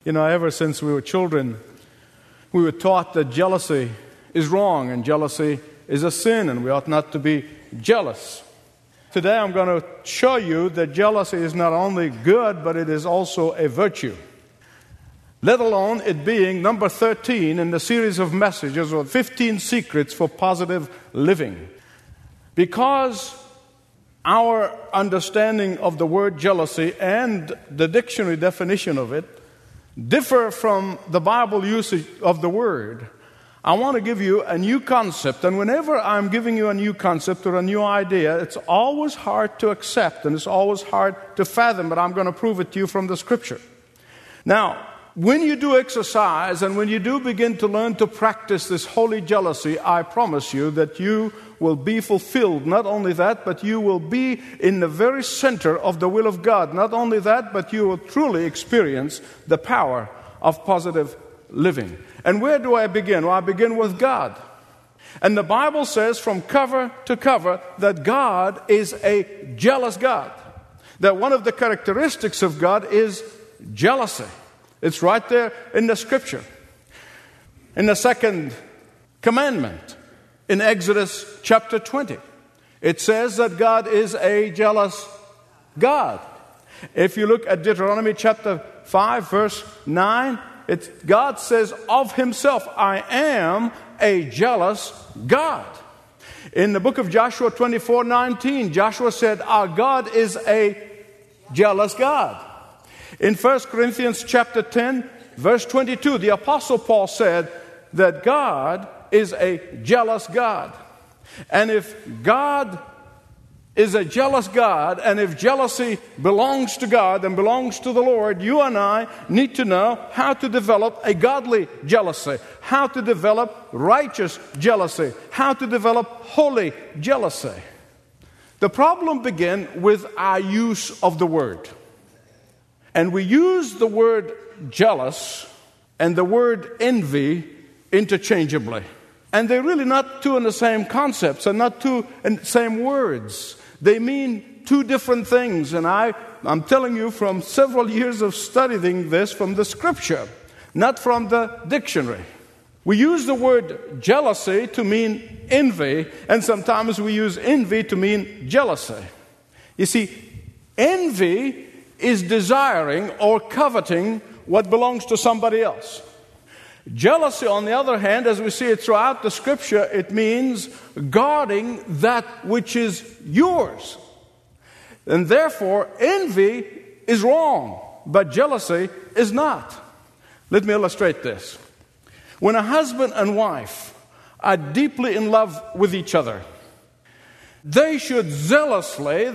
Ever since we were children, we were taught that jealousy is wrong and jealousy is a sin and we ought not to be jealous. Today I'm going to show you that jealousy is not only good, but it is also a virtue. Let alone it being number 13 in the series of messages or 15 secrets for positive living. Because our understanding of the word jealousy and the dictionary definition of it differ from the Bible usage of the word, I want to give you a new concept. And whenever I'm giving you a new concept or a new idea, it's always hard to accept and it's always hard to fathom, but I'm going to prove it to you from the Scripture. Now, when you do exercise and when you do begin to learn to practice this holy jealousy, I promise you that you will be fulfilled. Not only that, but you will be in the very center of the will of God. Not only that, but you will truly experience the power of positive living. And where do I begin? Well, I begin with God. And the Bible says from cover to cover that God is a jealous God. That one of the characteristics of God is jealousy. It's right there in the Scripture. In the second commandment, in Exodus chapter 20, it says that God is a jealous God. If you look at Deuteronomy chapter 5, verse 9, God says of himself, I am a jealous God. In the book of Joshua 24:19, Joshua said, our God is a jealous God. In 1 Corinthians chapter 10, verse 22, the Apostle Paul said that God is a jealous God. And if God is a jealous God, and if jealousy belongs to God and belongs to the Lord, you and I need to know how to develop a godly jealousy, how to develop righteous jealousy, how to develop holy jealousy. The problem begins with our use of the word. And we use the word jealous and the word envy interchangeably. And they're really not two in the same concepts and not two in the same words. They mean two different things. And I'm telling you from several years of studying this from the Scripture, not from the dictionary. We use the word jealousy to mean envy, and sometimes we use envy to mean jealousy. You see, envy is desiring or coveting what belongs to somebody else. Jealousy, on the other hand, as we see it throughout the Scripture, it means guarding that which is yours. And therefore, envy is wrong, but jealousy is not. Let me illustrate this. When a husband and wife are deeply in love with each other, they should jealously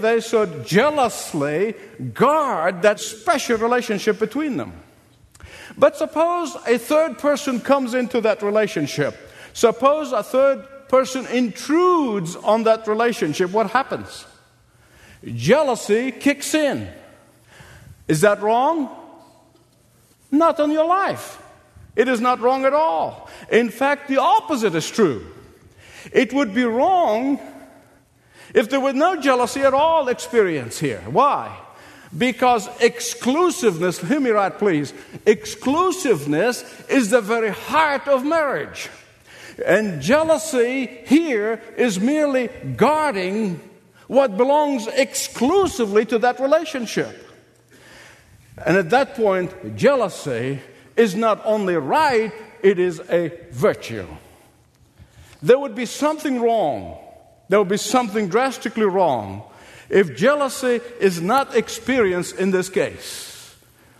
guard that special relationship between them. But suppose a third person comes into that relationship. Suppose a third person intrudes on that relationship. What happens? Jealousy kicks in. Is that wrong? Not in your life. It is not wrong at all. In fact, the opposite is true. It would be wrong if there were no jealousy at all experienced here. Why? Because exclusiveness, hear me right please, exclusiveness is the very heart of marriage. And jealousy here is merely guarding what belongs exclusively to that relationship. And at that point, jealousy is not only right, it is a virtue. There would be something wrong. There would be something drastically wrong if jealousy is not experienced in this case.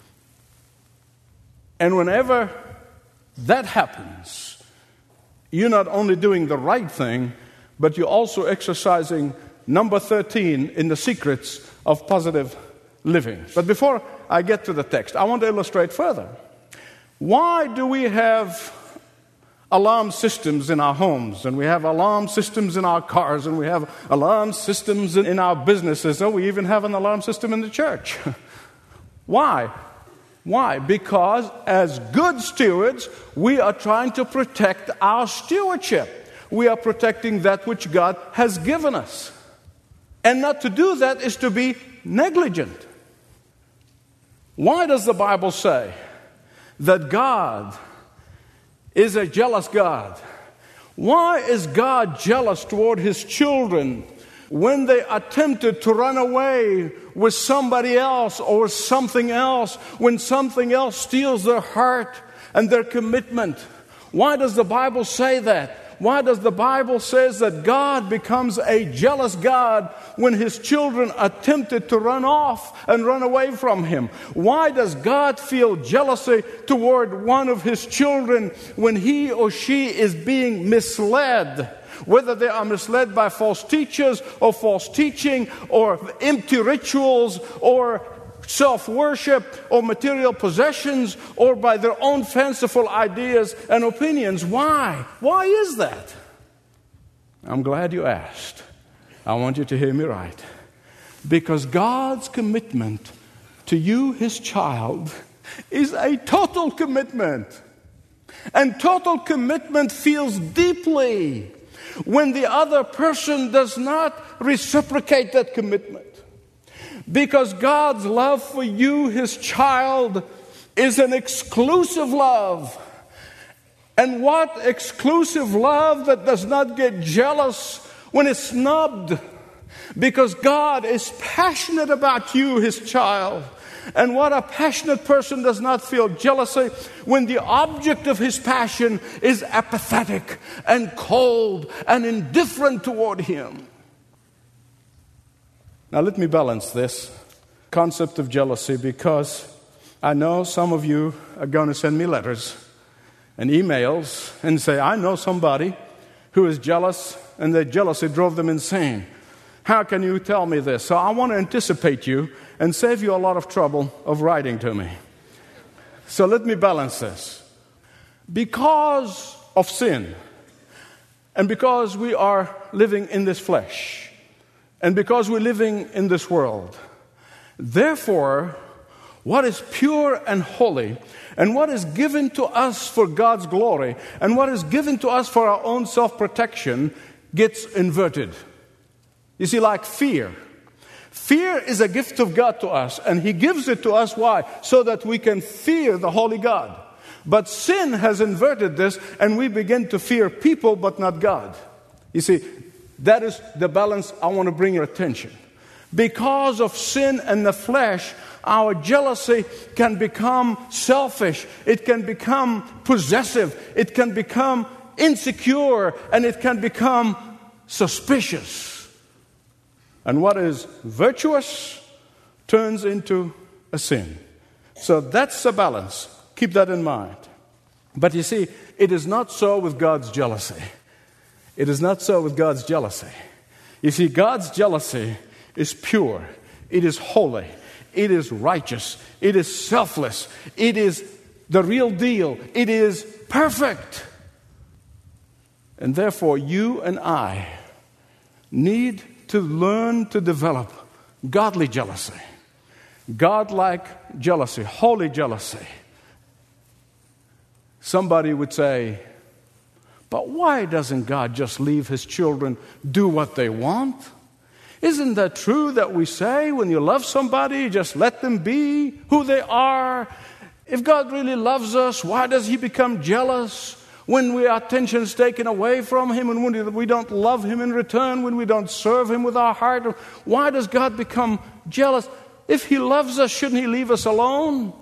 And whenever that happens, you're not only doing the right thing, but you're also exercising number 13 in the secrets of positive living. But before I get to the text, I want to illustrate further. Why do we have alarm systems in our homes, and we have alarm systems in our cars, and we have alarm systems in our businesses, and we even have an alarm system in the church? Why? Why? Because as good stewards, we are trying to protect our stewardship. We are protecting that which God has given us. And not to do that is to be negligent. Why does the Bible say that God is a jealous God. Why is God jealous toward His children when they attempted to run away with somebody else or something else, when something else steals their heart and their commitment? Why does the Bible say that? Why does the Bible say that God becomes a jealous God when His children attempted to run off and run away from Him? Why does God feel jealousy toward one of His children when he or she is being misled? Whether they are misled by false teachers or false teaching or empty rituals or self-worship or material possessions or by their own fanciful ideas and opinions. Why? Why is that? I'm glad you asked. I want you to hear me right. Because God's commitment to you, His child, is a total commitment. And total commitment feels deeply when the other person does not reciprocate that commitment. Because God's love for you, His child, is an exclusive love. And what exclusive love that does not get jealous when it's snubbed? Because God is passionate about you, His child. And what a passionate person does not feel jealousy when the object of his passion is apathetic and cold and indifferent toward him. Now let me balance this concept of jealousy, because I know some of you are going to send me letters and emails and say, I know somebody who is jealous and their jealousy drove them insane. How can you tell me this? So I want to anticipate you and save you a lot of trouble of writing to me. So let me balance this. Because of sin, and because we are living in this flesh, and because we're living in this world, therefore, what is pure and holy, and what is given to us for God's glory, and what is given to us for our own self-protection gets inverted. You see, like fear. Fear is a gift of God to us, and He gives it to us. Why? So that we can fear the holy God. But sin has inverted this, and we begin to fear people, but not God. You see, that is the balance I want to bring your attention. Because of sin and the flesh, our jealousy can become selfish. It can become possessive. It can become insecure, and it can become suspicious. And what is virtuous turns into a sin. So that's the balance. Keep that in mind. But you see, it is not so with God's jealousy. It is not so with God's jealousy. You see, God's jealousy is pure. It is holy. It is righteous. It is selfless. It is the real deal. It is perfect. And therefore, you and I need to learn to develop godly jealousy, God-like jealousy, holy jealousy. Somebody would say, but why doesn't God just leave His children do what they want? Isn't that true that we say when you love somebody, just let them be who they are? If God really loves us, why does He become jealous when our attention is taken away from Him, and when we don't love Him in return, when we don't serve Him with our heart? Why does God become jealous? If He loves us, shouldn't He leave us alone?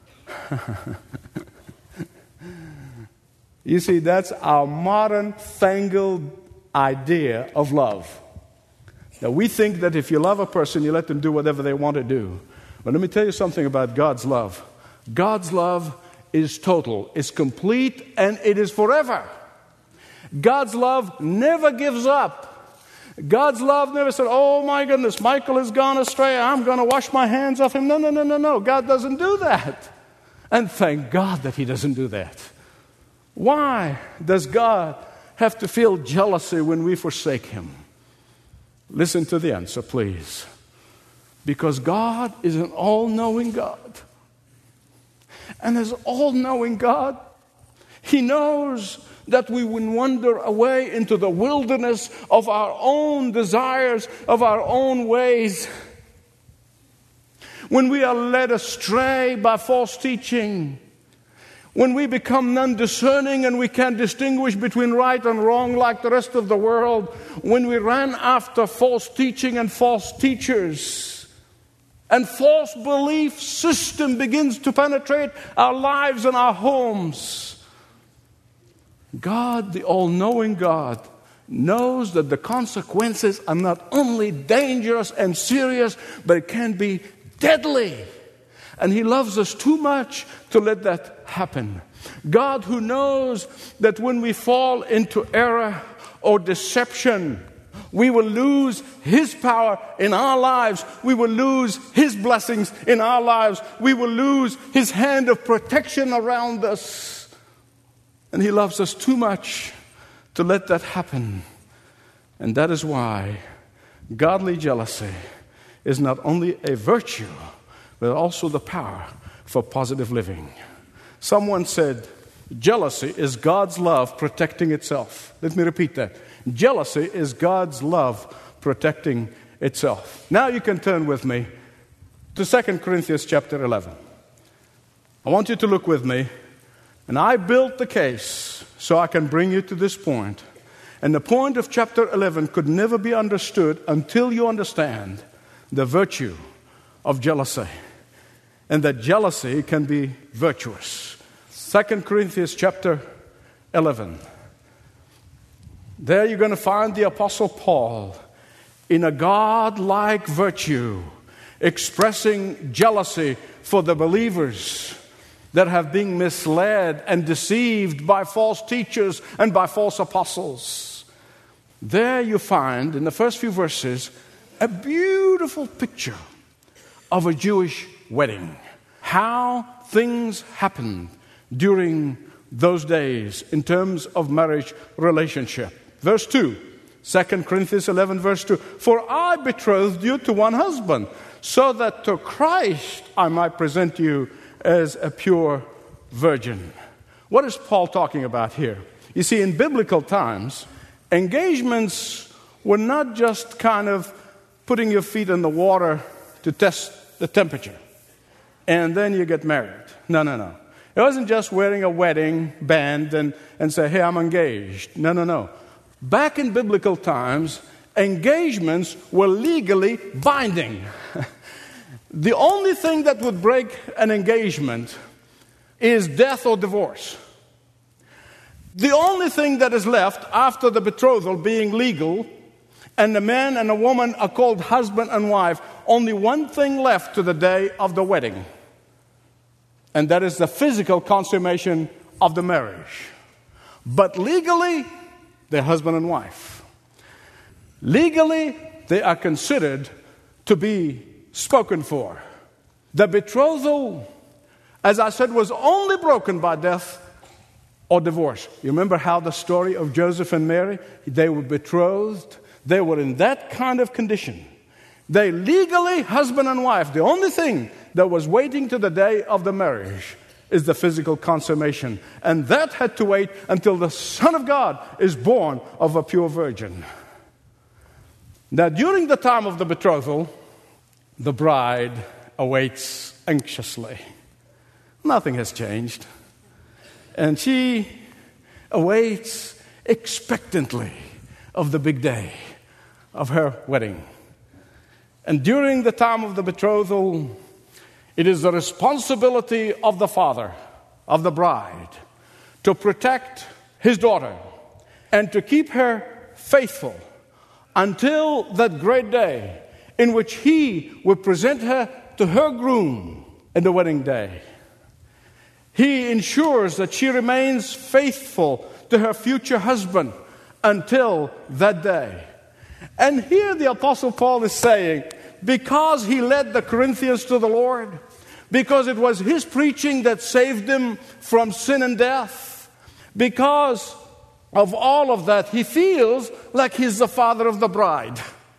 You see, that's our modern, fangled idea of love. Now, we think that if you love a person, you let them do whatever they want to do. But let me tell you something about God's love. God's love is total, is complete, and it is forever. God's love never gives up. God's love never said, oh my goodness, Michael has gone astray, I'm going to wash my hands off him. No. God doesn't do that. And thank God that He doesn't do that. Why does God have to feel jealousy when we forsake Him? Listen to the answer, please. Because God is an all-knowing God. And as all-knowing God, He knows that we would wander away into the wilderness of our own desires, of our own ways. When we are led astray by false teaching, when we become non-discerning and we can't distinguish between right and wrong like the rest of the world, when we run after false teaching and false teachers, and false belief system begins to penetrate our lives and our homes, God, the all-knowing God, knows that the consequences are not only dangerous and serious, but it can be deadly. And He loves us too much to let that happen. God, who knows that when we fall into error or deception, we will lose His power in our lives. We will lose His blessings in our lives. We will lose His hand of protection around us. And He loves us too much to let that happen. And that is why godly jealousy is not only a virtue, but also the power for positive living. Someone said, jealousy is God's love protecting itself. Let me repeat that. Jealousy is God's love protecting itself. Now you can turn with me to 2 Corinthians chapter 11. I want you to look with me. And I built the case so I can bring you to this point. And the point of chapter 11 could never be understood until you understand the virtue of jealousy. And that jealousy can be virtuous. 2 Corinthians chapter 11. There you're going to find the Apostle Paul in a God-like virtue, expressing jealousy for the believers that have been misled and deceived by false teachers and by false apostles. There you find, in the first few verses, a beautiful picture of a Jewish wedding. How things happened during those days in terms of marriage relationship. Verse 2, 2 Corinthians 11, verse 2. For I betrothed you to one husband, so that to Christ I might present you as a pure virgin. What is Paul talking about here? You see, in biblical times, engagements were not just kind of putting your feet in the water to test the temperature, and then you get married. No. It wasn't just wearing a wedding band and say, hey, I'm engaged. No. Back in biblical times, engagements were legally binding. The only thing that would break an engagement is death or divorce. The only thing that is left after the betrothal being legal and the man and the woman are called husband and wife, only one thing left to the day of the wedding. And that is the physical consummation of the marriage. But legally, they're husband and wife. Legally, they are considered to be spoken for. The betrothal, as I said, was only broken by death or divorce. You remember how the story of Joseph and Mary? They were betrothed. They were in that kind of condition. They legally, husband and wife. The only thing that was waiting to the day of the marriage is the physical consummation. And that had to wait until the Son of God is born of a pure virgin. Now, during the time of the betrothal, the bride awaits anxiously. Nothing has changed. And she awaits expectantly of the big day of her wedding. And during the time of the betrothal, it is the responsibility of the father, of the bride, to protect his daughter and to keep her faithful until that great day in which he will present her to her groom in the wedding day. He ensures that she remains faithful to her future husband until that day. And here the Apostle Paul is saying, because he led the Corinthians to the Lord, because it was his preaching that saved them from sin and death, because of all of that, he feels like he's the father of the bride.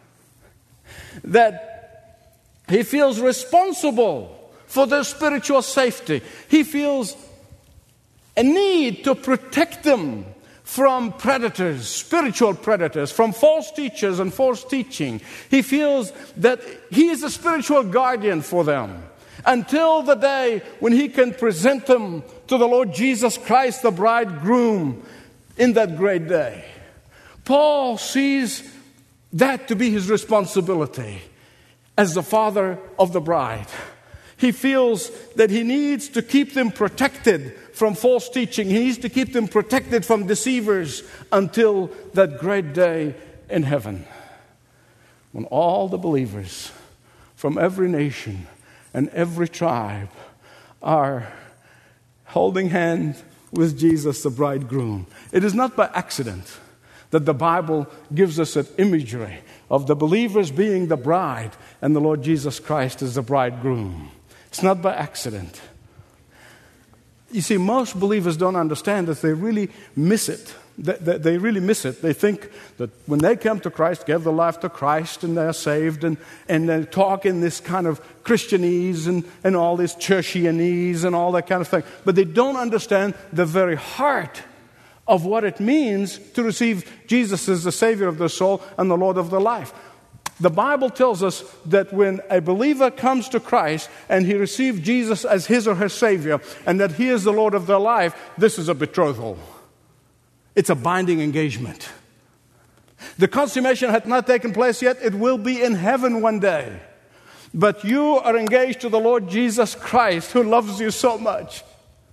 That he feels responsible for their spiritual safety. He feels a need to protect them from predators, spiritual predators, from false teachers and false teaching. He feels that he is a spiritual guardian for them until the day when he can present them to the Lord Jesus Christ, the bridegroom, in that great day. Paul sees that to be his responsibility as the father of the bride. He feels that he needs to keep them protected from false teaching. He needs to keep them protected from deceivers until that great day in heaven, when all the believers from every nation and every tribe are holding hands with Jesus, the bridegroom. It is not by accident that the Bible gives us an imagery of the believers being the bride and the Lord Jesus Christ as the bridegroom. It's not by accident. You see, most believers don't understand that. They really miss it. They really miss it. They think that when they come to Christ, give their life to Christ, and they're saved, and they talk in this kind of Christianese and all this churchianese and all that kind of thing. But they don't understand the very heart of what it means to receive Jesus as the Savior of their soul and the Lord of their life. The Bible tells us that when a believer comes to Christ and he receives Jesus as his or her Savior, and that he is the Lord of their life, this is a betrothal. It's a binding engagement. The consummation had not taken place yet. It will be in heaven one day. But you are engaged to the Lord Jesus Christ, who loves you so much.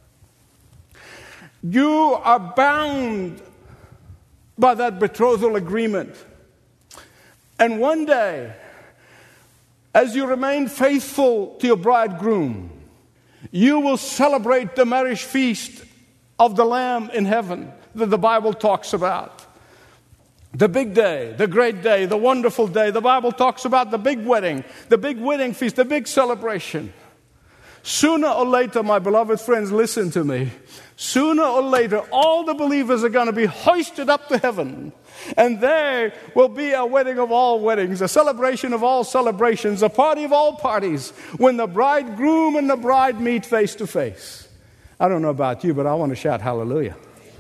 You are bound by that betrothal agreement. And one day, as you remain faithful to your bridegroom, you will celebrate the marriage feast of the Lamb in heaven that the Bible talks about. The big day, the great day, the wonderful day. The Bible talks about the big wedding feast, the big celebration. Sooner or later, my beloved friends, listen to me. Sooner or later, all the believers are going to be hoisted up to heaven. And there will be a wedding of all weddings, a celebration of all celebrations, a party of all parties, when the bridegroom and the bride meet face to face. I don't know about you, but I want to shout hallelujah.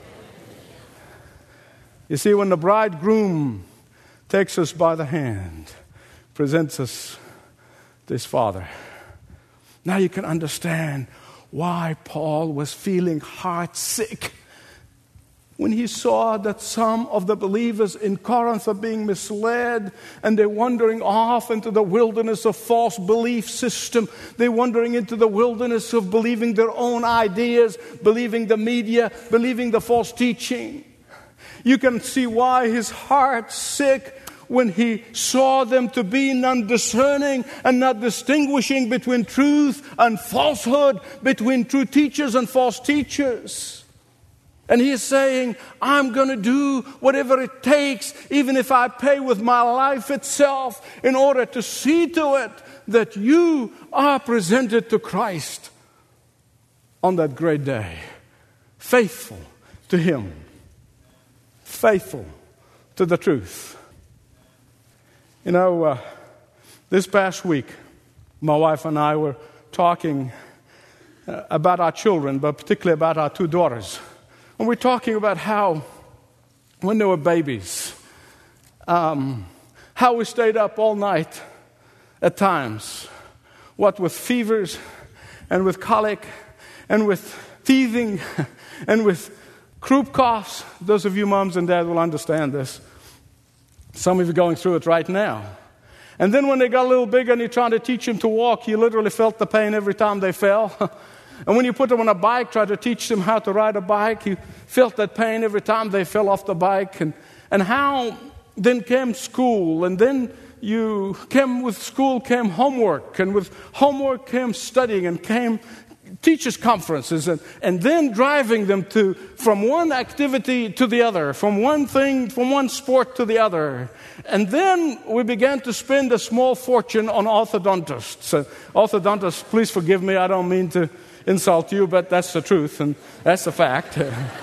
You see, when the bridegroom takes us by the hand, presents us to his Father, now you can understand why Paul was feeling heart sick when he saw that some of the believers in Corinth are being misled, and they're wandering off into the wilderness of false belief system. They're wandering into the wilderness of believing their own ideas, believing the media, believing the false teaching. You can see why his heart sick when he saw them to be non-discerning and not distinguishing between truth and falsehood, between true teachers and false teachers. And he is saying, I'm going to do whatever it takes, even if I pay with my life itself, in order to see to it that you are presented to Christ on that great day, faithful to him, faithful to the truth. You know, this past week, my wife and I were talking about our children, but particularly about our two daughters. And we're talking about how, when they were babies, how we stayed up all night at times, what with fevers and with colic and with teething and with croup coughs. Those of you moms and dads will understand this. Some of you are going through it right now. And then when they got a little bigger and you're trying to teach them to walk, you literally felt the pain every time they fell. And when you put them on a bike, try to teach them how to ride a bike, you felt that pain every time they fell off the bike. And how then came school, and then you came with school came homework, and with homework came studying, and came teachers' conferences, and then driving them from one activity to the other, from one sport to the other. And then we began to spend a small fortune on orthodontists. Orthodontists, please forgive me, I don't mean to insult you, but that's the truth, and that's the fact.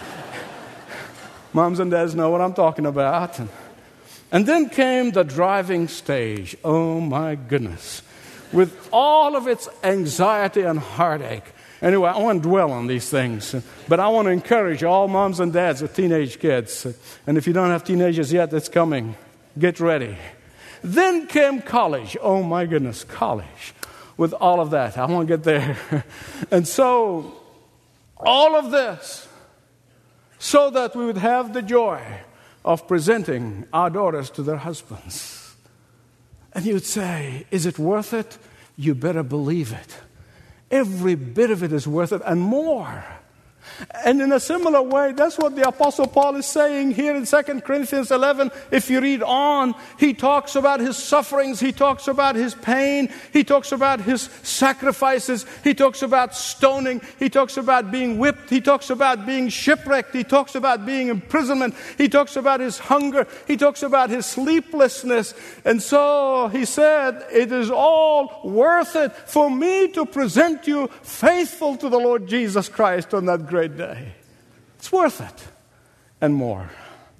Moms and dads know what I'm talking about. And then came the driving stage. Oh my goodness. With all of its anxiety and heartache. Anyway, I won't dwell on these things, but I want to encourage all moms and dads with teenage kids. And if you don't have teenagers yet, it's coming. Get ready. Then came college. Oh my goodness, college. With all of that. I won't get there. And so All of this so that we would have the joy of presenting our daughters to their husbands. And you'd say, is it worth it? You better believe it. Every bit of it is worth it and more. And in a similar way, that's what the Apostle Paul is saying here in 2 Corinthians 11. If you read on, he talks about his sufferings, he talks about his pain, he talks about his sacrifices, he talks about stoning, he talks about being whipped, he talks about being shipwrecked, he talks about being imprisonment, he talks about his hunger, he talks about his sleeplessness. And so he said, it is all worth it for me to present you faithful to the Lord Jesus Christ on that great day. It's worth it and more.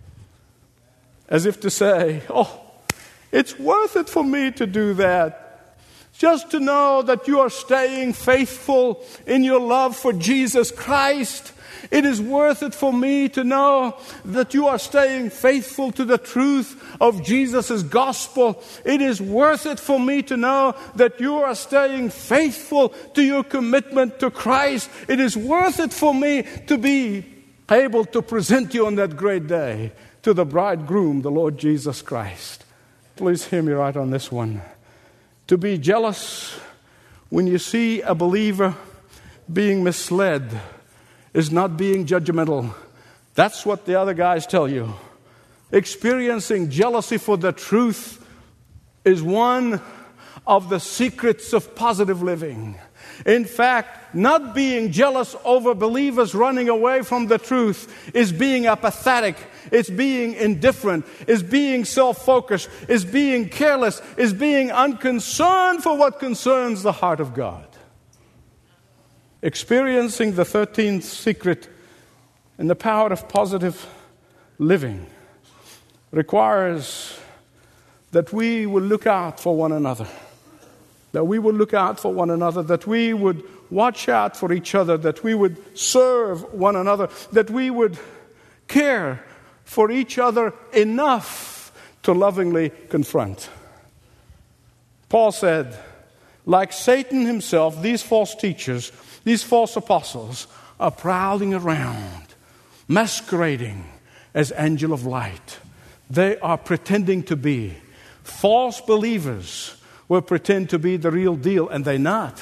As if to say, oh, it's worth it for me to do that. Just to know that you are staying faithful in your love for Jesus Christ. It is worth it for me to know that you are staying faithful to the truth of Jesus' gospel. It is worth it for me to know that you are staying faithful to your commitment to Christ. It is worth it for me to be able to present you on that great day to the bridegroom, the Lord Jesus Christ. Please hear me right on this one. To be jealous when you see a believer being misled is not being judgmental. That's what the other guys tell you. Experiencing jealousy for the truth is one of the secrets of positive living. In fact, not being jealous over believers running away from the truth is being apathetic, it's being indifferent, is being self-focused, is being careless, is being unconcerned for what concerns the heart of God. Experiencing the 13th secret and the power of positive living requires that we will look out for one another. That we will look out for one another. That we would watch out for each other. That we would serve one another. That we would care for each other enough to lovingly confront. Paul said, like Satan himself, these false teachers, these false apostles are prowling around, masquerading as angel of light. They are pretending to be. False believers will pretend to be the real deal, and they're not.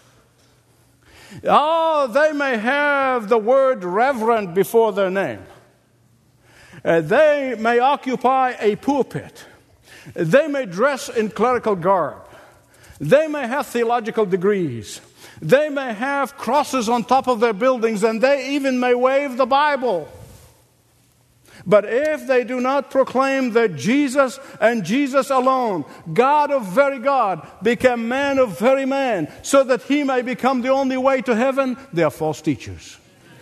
Oh, they may have the word reverend before their name. They may occupy a pulpit. They may dress in clerical garb. They may have theological degrees. They may have crosses on top of their buildings, and they even may wave the Bible. But if they do not proclaim that Jesus and Jesus alone, God of very God, became man of very man, so that he may become the only way to heaven, they are false teachers.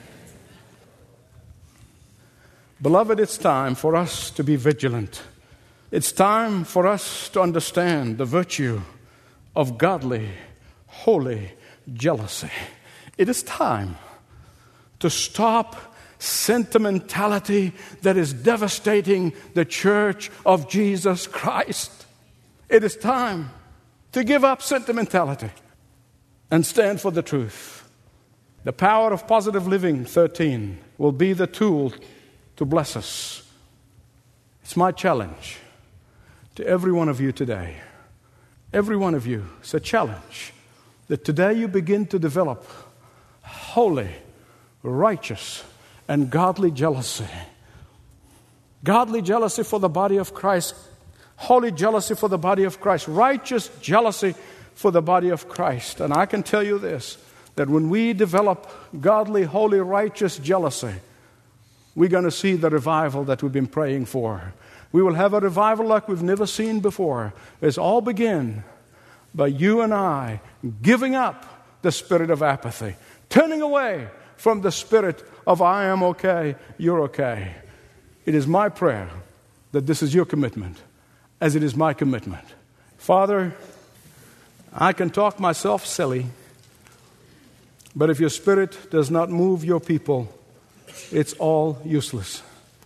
Beloved, it's time for us to be vigilant. It's time for us to understand the virtue of godly, holy jealousy. It is time to stop sentimentality that is devastating the church of Jesus Christ. It is time to give up sentimentality and stand for the truth. The power of positive living, 13, will be the tool to bless us. It's my challenge to every one of you today. Every one of you, it's a challenge that today you begin to develop holy, righteous, and godly jealousy. Godly jealousy for the body of Christ. Holy jealousy for the body of Christ. Righteous jealousy for the body of Christ. And I can tell you this, that when we develop godly, holy, righteous jealousy, we're going to see the revival that we've been praying for. We will have a revival like we've never seen before. It's all begin by you and I giving up the spirit of apathy, turning away from the spirit of I am okay, you're okay. It is my prayer that this is your commitment, as it is my commitment. Father, I can talk myself silly, but if your spirit does not move your people, it's all useless.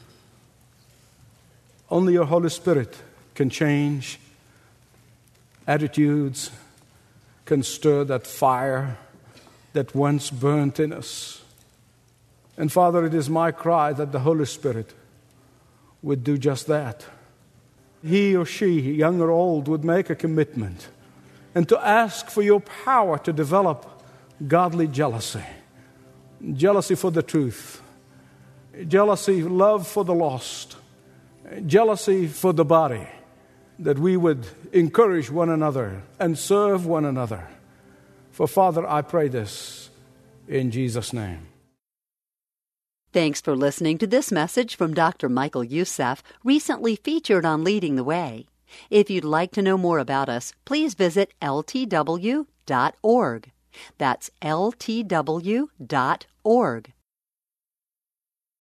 Only your Holy Spirit can change attitudes, can stir that fire that once burnt in us. And Father, it is my cry that the Holy Spirit would do just that. He or she, young or old, would make a commitment and to ask for your power to develop godly jealousy. Jealousy for the truth. Jealousy, love for the lost. Jealousy for the body. That we would encourage one another and serve one another. For Father, I pray this in Jesus' name. Thanks for listening to this message from Dr. Michael Youssef, recently featured on Leading the Way. If you'd like to know more about us, please visit ltw.org. That's ltw.org.